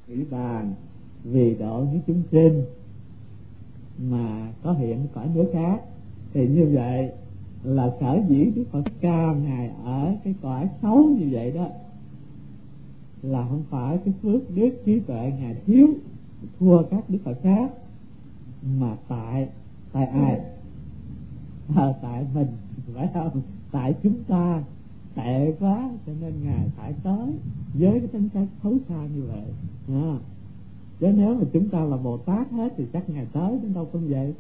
ủy bàn vì độ những chúng sinh mà có hiện cõi nước khác. Thì như vậy là sở dĩ Đức Phật Ca ngài ở cái cõi xấu như vậy đó là không phải cái phước đức trí tuệ ngài thiếu thua các Đức Phật khác, mà tại ai? Tại mình, phải không? Tại chúng ta tệ quá cho nên ngài phải tới với cái tính cách xấu xa như vậy. Chứ nếu mà chúng ta là Bồ Tát hết thì chắc ngài tới đến đâu cũng vậy.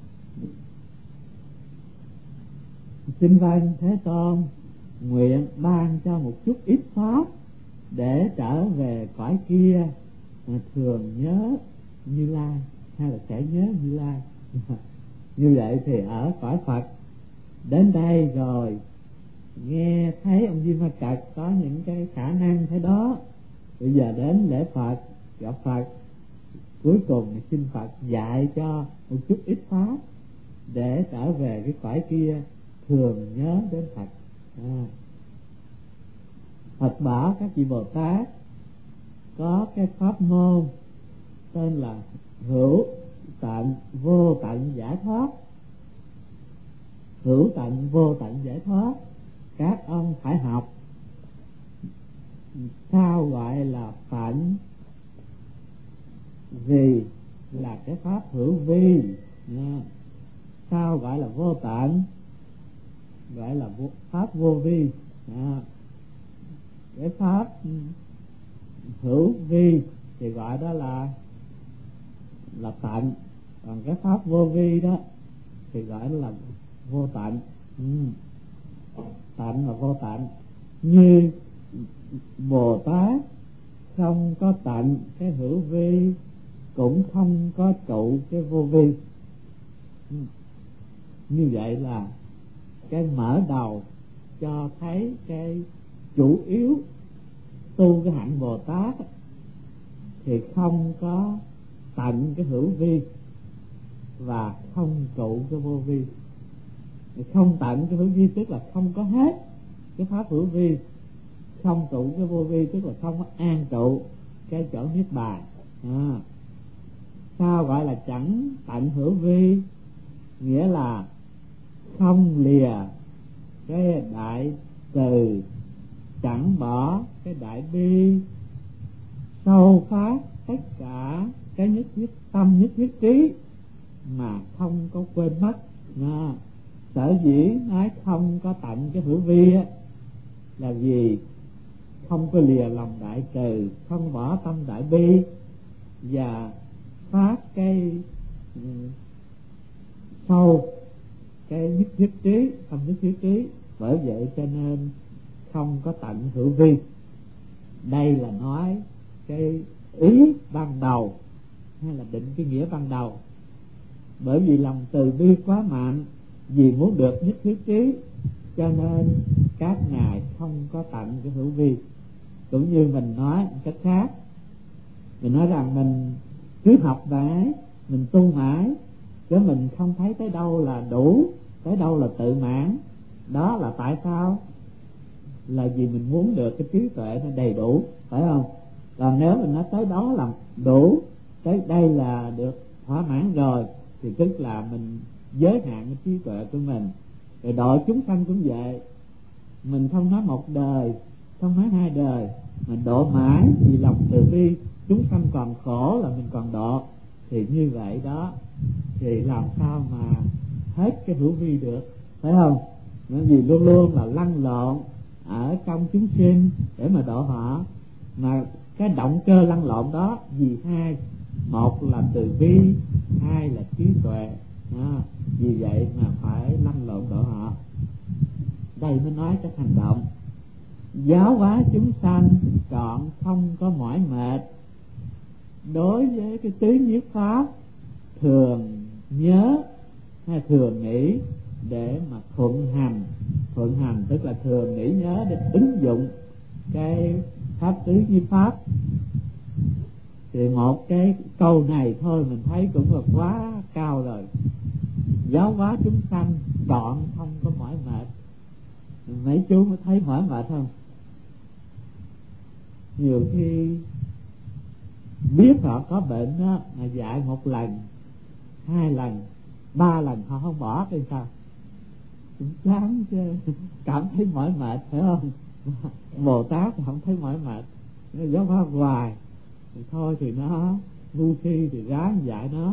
Xin vâng Thế Tôn nguyện ban cho một chút ít pháp để trở về cõi kia thường nhớ Như Lai, hay là sẽ nhớ Như Lai. Như vậy thì ở cõi Phật đến đây rồi nghe thấy ông Di Ma Cật có những cái khả năng thế đó, bây giờ đến lễ Phật gặp Phật, cuối cùng xin Phật dạy cho một chút ít pháp để trở về cái cõi kia thường nhớ đến Phật. Phật bảo các vị Bồ Tát có cái pháp môn tên là hữu tận vô tận giải thoát. Hữu tận vô tận giải thoát các ông phải học. Sao gọi là tận? Vì là cái pháp hữu vi. Sao gọi là vô tận? Gọi là pháp vô vi. Cái pháp hữu vi thì gọi đó là tận, còn cái pháp vô vi đó thì gọi là vô tận. Tận là vô tận. Như Bồ Tát không có tận cái hữu vi, cũng không có trụ cái vô vi. Như vậy là cái mở đầu cho thấy cái chủ yếu tu cái hạnh Bồ Tát thì không có tận cái hữu vi và không trụ cái vô vi. Không tận cái hữu vi tức là không có hết cái pháp hữu vi, không trụ cái vô vi tức là không có an trụ cái chỗ niết bàn. Sao gọi là chẳng tận hữu vi? Nghĩa là không lìa cái đại từ, chẳng bỏ cái đại bi, sâu phát tất cả cái nhất thiết tâm nhất thiết trí mà không có quên mất. Sở dĩ nói không có tận cái hữu vi á là vì không có lìa lòng đại từ, không bỏ tâm đại bi và phát cái sâu cái nhất thiết trí, tâm nhất thiết trí. Bởi vậy cho nên không có tận hữu vi. Đây là nói cái ý ban đầu hay là định cái nghĩa ban đầu. Bởi vì lòng từ bi quá mạnh, vì muốn được nhất thiết trí cho nên các ngài không có tận cái hữu vi. Cũng như mình nói một cách khác, mình nói rằng mình cứ học mãi, mình tu mãi, chứ mình không thấy tới đâu là đủ, tới đâu là tự mãn. Đó là tại sao? Là vì mình muốn được cái trí tuệ nó đầy đủ, phải không? Còn nếu mình nói tới đó là đủ, tới đây là được thỏa mãn rồi, thì tức là mình giới hạn cái trí tuệ của mình. Rồi độ chúng sanh cũng vậy, mình không nói một đời, không nói hai đời, mình độ mãi vì lòng từ bi, chúng sanh còn khổ là mình còn độ. Thì như vậy đó thì làm sao mà hết cái hữu vi được, phải không? Bởi vì luôn luôn là lăn lộn ở trong chúng sinh để mà độ họ. Mà cái động cơ lăn lộn đó vì hai: một là từ bi, hai là trí tuệ. Vì vậy mà phải lăn lộn độ họ. Đây mới nói cái hành động giáo hóa chúng sanh trọn không có mỏi mệt. Đối với cái tứ nhiếp pháp thường nhớ hay thường nghĩ để mà thuận hành. Thuận hành tức là thường nghĩ nhớ để ứng dụng cái pháp tứ nhiếp pháp. Thì một cái câu này thôi mình thấy cũng là quá cao rồi. Giáo hóa chúng sanh trọn không có mỏi mệt. Mấy chú mới thấy mỏi mệt không? Nhiều khi biết họ có bệnh đó mà dạy 1 lần 2 lần 3 lần họ không bỏ thì sao? Cũng chán chứ, cảm thấy mỏi mệt, phải không? Bồ Tát thì không thấy mỏi mệt, nó giáo pháp hoài thì thôi thì nó ngu si thì ráng dạy nó.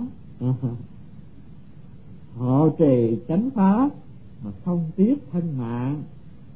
Hộ trì chánh pháp mà không tiếc thân mạng,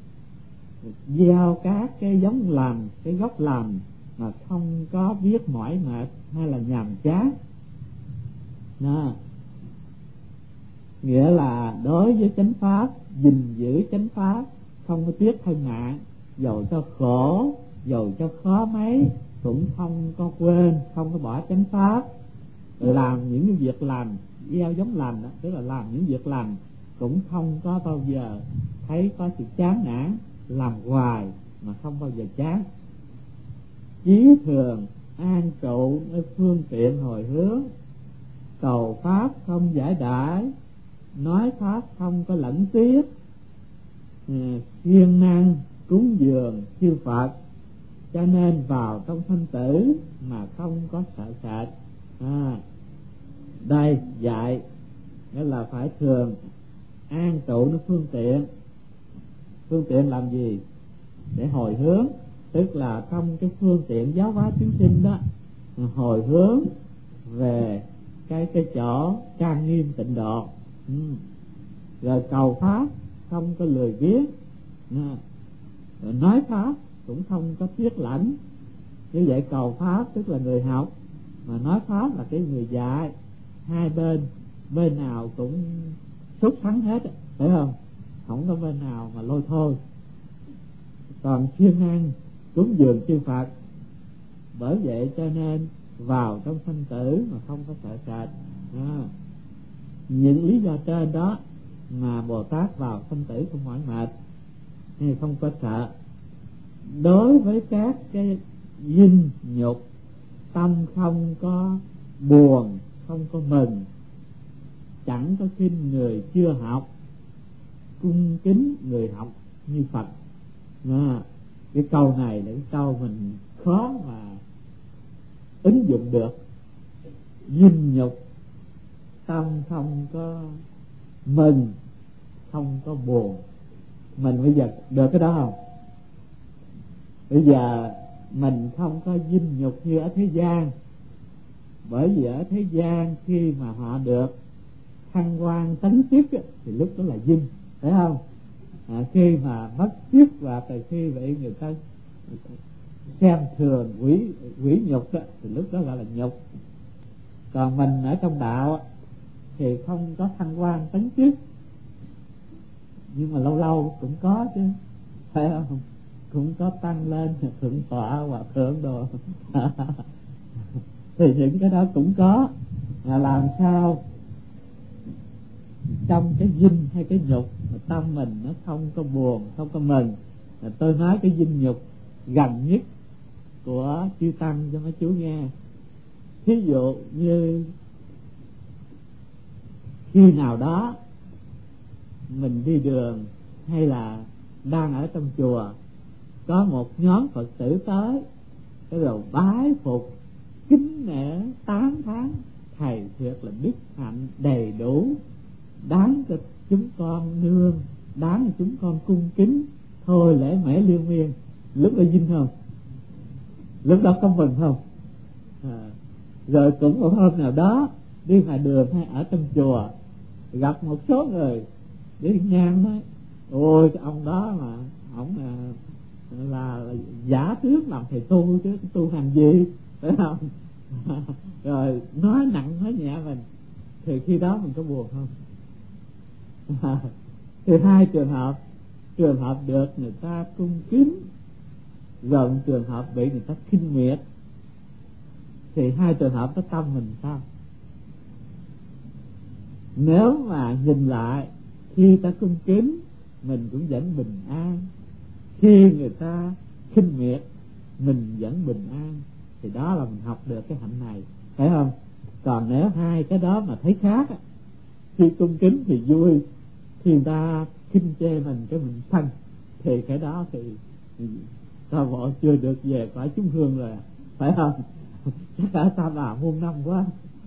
gieo các cái giống lành, cái gốc lành mà không có biết mỏi mệt hay là nhàm chán. Đó, nghĩa là đối với chánh pháp, gìn giữ chánh pháp, không có tiếc thân mạng, dầu cho khổ, dầu cho khó mấy cũng không có quên, không có bỏ chánh pháp. Làm những cái việc lành, gieo giống lành đó, tức là làm những việc lành, cũng không có bao giờ thấy có sự chán nản, làm hoài mà không bao giờ chán. Chí thường an trụ nơi phương tiện hồi hướng, cầu pháp không giải đãi, nói pháp không có lẫn tiếc, siêng năng cúng dường chư Phật, cho nên vào trong sanh tử mà không có sợ sệt. Đây dạy nghĩa là phải thường an trụ nó phương tiện. Phương tiện làm gì? Để hồi hướng, tức là trong cái phương tiện giáo hóa chúng sinh đó, hồi hướng về cái chỗ trang nghiêm tịnh độ. Rồi cầu pháp không có lười biếng, rồi nói pháp cũng không có tiếc lãnh. Như vậy cầu pháp tức là người học, mà nói pháp là cái người dạy. Hai bên nào cũng xuất thắng hết, phải không? Không có bên nào mà lôi thôi. Còn siêng năng cúng dường chư Phật, bởi vậy cho nên vào trong sanh tử mà không có sợ sệt. Những lý do trên đó mà Bồ Tát vào sanh tử không mỏi mệt, hay không có sợ. Đối với các cái dinh nhục, tâm không có buồn, không có mừng, chẳng có khinh người chưa học, cung kính người học như Phật. Cái câu này là cái câu mình khó mà ứng dụng được. Dinh nhục, tâm không có mừng, không có buồn, mình bây giờ được cái đó không? Bây giờ mình không có dinh nhục như ở thế gian, bởi vì ở thế gian khi mà họ được thăng quan tấn chức thì lúc đó là dinh, phải không? Khi mà mất chức và từ khi vậy người ta xem thường quỷ nhục đó, thì lúc đó gọi là nhục. Còn mình ở trong đạo thì không có thăng quan tấn chức, nhưng mà lâu lâu cũng có chứ, phải không? Cũng có tăng lên thượng tọa hoặc thượng đồ. Thì những cái đó cũng có. Làm sao trong cái dinh hay cái nhục mà tâm mình nó không có buồn, không có mừng. Tôi nói cái dinh nhục gần nhất của chư tăng cho mấy chú nghe. Ví dụ như khi nào đó mình đi đường hay là đang ở trong chùa, có một nhóm Phật tử tới, cái rồi bái phục kính nể tán thán thầy thiệt là đức hạnh đầy đủ, đáng cho chúng con nương, đáng cho chúng con cung kính, thôi lễ mễ liên miên. Lúc đó vinh không? Lúc đó có mừng không? Rồi cũng một hôm nào đó đi ngoài đường hay ở trong chùa, gặp một số người đi ngang nói: ôi cái ông đó mà ổng là giả thuyết làm thầy tu chứ tu hành gì, phải không? Rồi nói nặng nói nhẹ mình, thì khi đó mình có buồn không? Thì hai trường hợp được người ta cung kính, rồi một trường hợp bị người ta khinh miệt, thì hai trường hợp đó tâm mình sao? Nếu mà nhìn lại, khi ta cung kính mình cũng vẫn bình an, khi người ta khinh miệt mình vẫn bình an, thì đó là mình học được cái hạnh này, phải không? Còn nếu hai cái đó mà thấy khác, khi cung kính thì vui, khi người ta khinh chê mình cái mình sân, thì cái đó thì ta bộ chưa được về cõi chúng hương rồi, phải không? chắc ở Ta Bà muôn năm quá.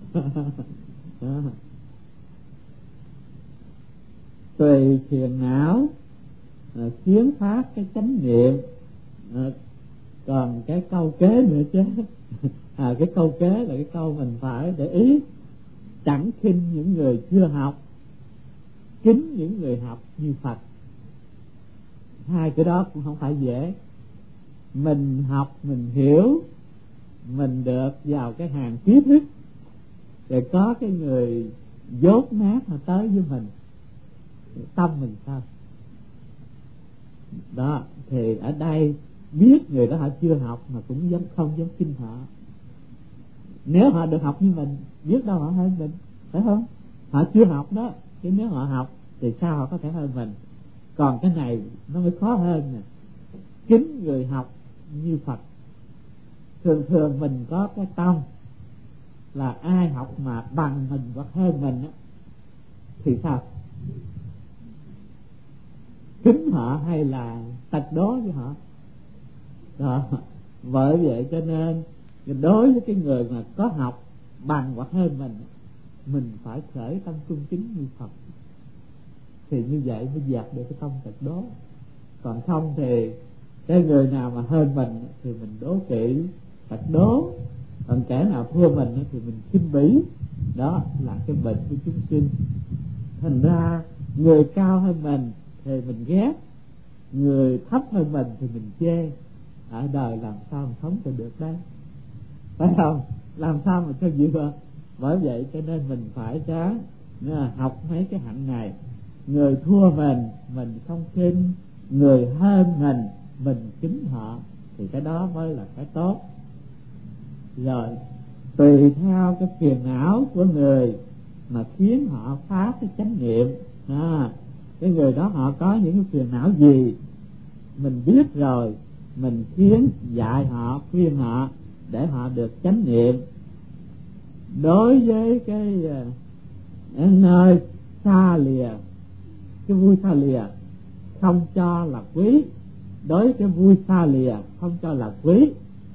Tùy phiền não khiến phát cái chánh niệm. Còn cái câu kế nữa chứ. Cái câu kế là cái câu mình phải để ý: chẳng khinh những người chưa học, kính những người học như Phật. Hai cái đó cũng không phải dễ. Mình học, mình hiểu, mình được vào cái hàng trí thức, rồi có cái người dốt nát mà tới với mình, tâm mình sao? Đó, thì ở đây biết người đó họ chưa học mà cũng không dám khinh họ. Nếu họ được học như mình, biết đâu họ hơn mình, phải không? Họ chưa học đó, chứ nếu họ học thì sao họ có thể hơn mình? Còn cái này nó mới khó hơn nè. Kính người học như Phật. Thường thường mình có cái tâm là ai học mà bằng mình hoặc hơn mình á, thì sao? Kính họ hay là tật đố với họ? Đó. Bởi vậy cho nên đối với cái người mà có học bằng hoặc hơn mình phải khởi tâm cung kính như Phật, thì như vậy mới dẹp được cái tâm tật đố. Còn không thì cái người nào mà hơn mình thì mình đố kỵ, tật đố. Còn kẻ nào thua mình thì mình khinh bỉ. Đó là cái bệnh của chúng sinh. Thành ra người cao hơn mình thì mình ghét, người thấp hơn mình thì mình chê. Ở đời làm sao mà sống cho được đây, phải không? Làm sao mà cho vừa. Bởi vậy cho nên mình phải học mấy cái hạnh này. Người thua mình không khinh, người hơn mình kính họ, thì cái đó mới là cái tốt. Rồi tùy theo cái phiền não của người mà khiến họ phá cái chánh niệm. Cái người đó họ có những cái phiền não gì, mình biết rồi, mình dạy họ, khuyên họ để họ được chánh niệm. Đối với cái nơi xa lìa, cái vui xa lìa không cho là quý. Đối với cái vui xa lìa không cho là quý.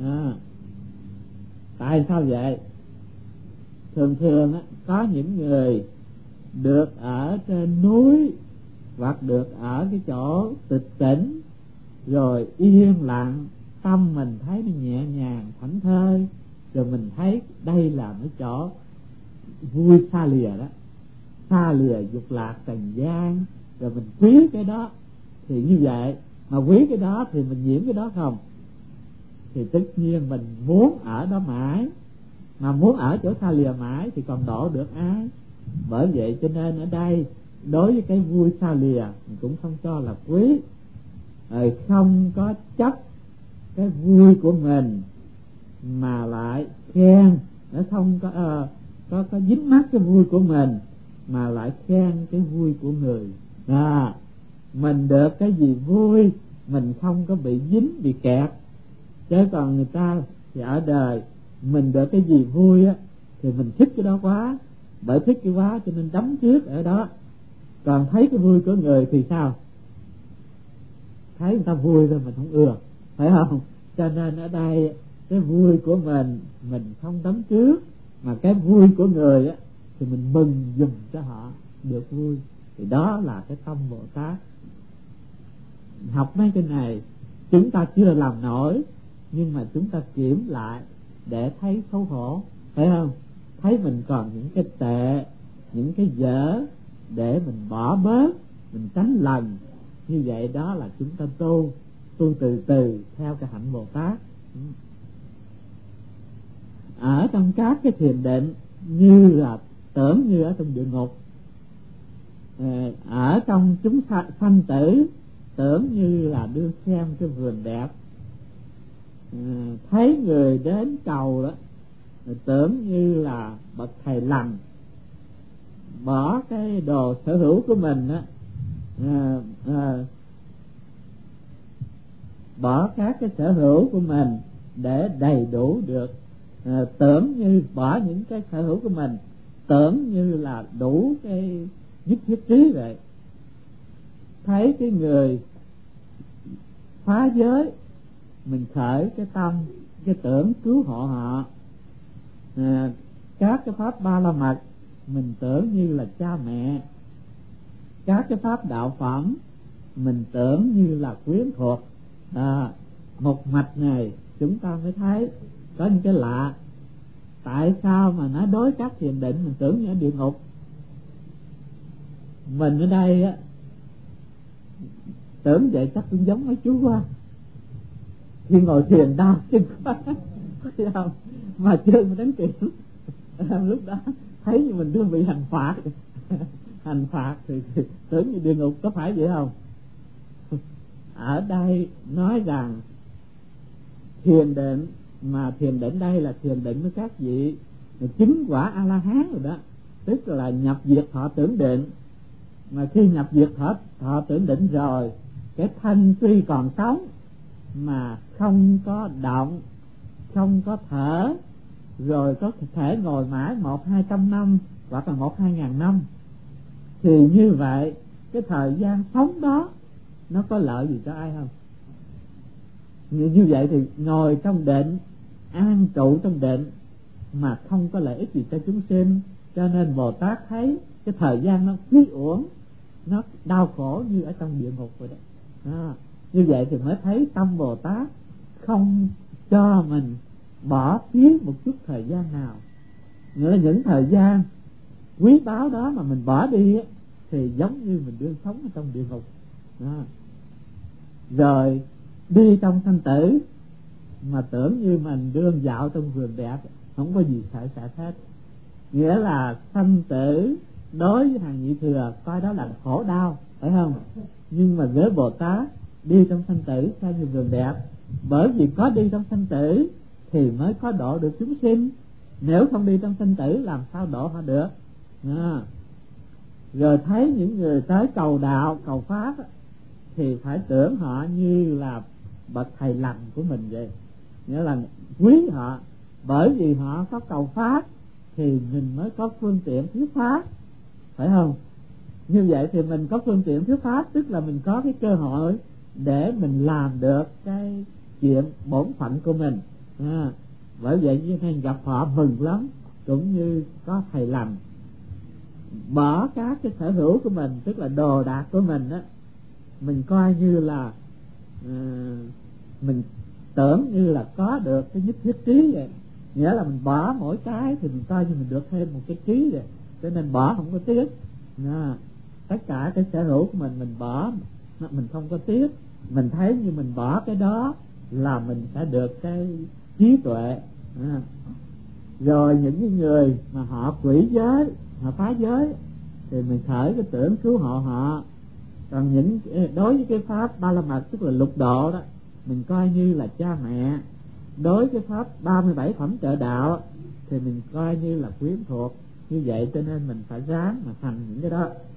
Tại sao vậy? Thường thường có những người được ở trên núi hoặc được ở cái chỗ tịch tỉnh, rồi yên lặng, tâm mình thấy nó nhẹ nhàng thảnh thơi, rồi mình thấy đây là cái chỗ vui xa lìa đó, xa lìa dục lạc trần gian, rồi mình quý cái đó. Thì như vậy mà quý cái đó thì mình nhiễm cái đó không? Thì tất nhiên mình muốn ở đó mãi, mà muốn ở chỗ xa lìa mãi thì còn độ được ai? Bởi vậy cho nên ở đây đối với cái vui xa lìa mình cũng không cho là quý. Không có chấp cái vui của mình mà lại khen, nó không có dính mắc cái vui của mình mà lại khen cái vui của người. Mình được cái gì vui mình không có bị dính, bị kẹt. Chứ còn người ta thì ở đời mình được cái gì vui thì mình thích cái đó quá, bởi thích cái quá cho nên đắm trước ở đó. Còn thấy cái vui của người thì sao? Thấy người ta vui rồi mình không ưa, phải không? Cho nên ở đây cái vui của mình không đắm trước, mà cái vui của người thì mình mừng giùm cho họ được vui. Thì đó là cái tâm Bồ Tát. Học mấy cái này chúng ta chưa làm nổi, nhưng mà chúng ta kiểm lại để thấy xấu hổ, phải không? Thấy mình còn những cái tệ, những cái dở để mình bỏ bớt, mình tránh lần. Như vậy đó là chúng ta tu từ từ theo cái hạnh Bồ Tát. Ở trong các cái thiền định như là tưởng như ở trong địa ngục, ở trong chúng sanh tử tưởng như là đưa xem cái vườn đẹp, thấy người đến cầu đó tưởng như là bậc thầy lành, bỏ cái đồ sở hữu của mình bỏ các cái sở hữu của mình để đầy đủ được, tưởng như bỏ những cái sở hữu của mình, tưởng như là đủ cái nhất thiết trí vậy. Thấy cái người phá giới, mình khởi cái tâm, cái tưởng cứu hộ họ, các cái pháp ba la mật mình tưởng như là cha mẹ, các cái pháp đạo phẩm mình tưởng như là quyến thuộc. Một mạch này chúng ta mới thấy có những cái lạ. Tại sao mà nói đối các thiền định mình tưởng như ở địa ngục? Mình ở đây á, tưởng vậy chắc cũng giống mấy chú quá, khi ngồi thiền đau chân quá thấy không, mà chơi mà đánh kiện lúc đó thấy như mình đương bị hành phạt hành phạt thì tưởng như địa ngục, có phải vậy không? Ở đây nói rằng thiền định, mà thiền định đây là thiền định với các vị chứng quả A La Hán rồi đó, tức là nhập diệt thọ tưởng định. Mà khi nhập diệt thọ tưởng định rồi, cái thân tuy còn sống mà không có động, không có thở, rồi có thể ngồi mãi 100-200 năm hoặc là 1-2 ngàn năm, thì như vậy cái thời gian sống đó nó có lợi gì cho ai không? Như vậy thì ngồi trong định, an trụ trong định mà không có lợi ích gì cho chúng sinh. Cho nên Bồ Tát thấy cái thời gian nó phí uổng, nó đau khổ như ở trong địa ngục vậy đó. Như vậy thì mới thấy tâm Bồ Tát không cho mình bỏ phí một chút thời gian nào. Nghĩa là những thời gian quý báu đó mà mình bỏ đi thì giống như mình đương sống ở trong địa ngục. Rồi đi trong sanh tử mà tưởng như mình đương dạo trong vườn đẹp, không có gì sợ hết. Nghĩa là sanh tử đối với hàng nhị thừa coi đó là khổ đau, phải không? Nhưng mà với Bồ Tát đi trong sanh tử sao như vườn đẹp, bởi vì có đi trong sanh tử thì mới có độ được chúng sinh. Nếu không đi trong sanh tử làm sao độ họ được? Rồi thấy những người tới cầu đạo, cầu pháp thì phải tưởng họ như là bậc thầy lành của mình vậy, nghĩa là quý họ, bởi vì họ có cầu pháp thì mình mới có phương tiện thuyết pháp, phải không? Như vậy thì mình có phương tiện thuyết pháp, tức là mình có cái cơ hội để mình làm được cái chuyện bổn phận của mình. Bởi vậy cho nên gặp họ mừng lắm, cũng như có thầy lành. Bỏ các cái sở hữu của mình, tức là đồ đạc của mình á, mình coi như là mình tưởng như là có được cái nhất thiết trí vậy. Nghĩa là mình bỏ mỗi cái thì mình coi như mình được thêm một cái trí vậy, cho nên bỏ không có tiếc. Tất cả cái sở hữu của mình bỏ, mình không có tiếc. Mình thấy như mình bỏ cái đó là mình sẽ được cái trí tuệ. Rồi những cái người mà họ quỷ giới, họ phá giới thì mình khởi cái tưởng cứu hộ họ. Còn những đối với cái pháp ba la mật, tức là lục độ đó, mình coi như là cha mẹ. Đối với pháp 37 phẩm trợ đạo thì mình coi như là quyến thuộc. Như vậy cho nên mình phải ráng mà thành những cái đó.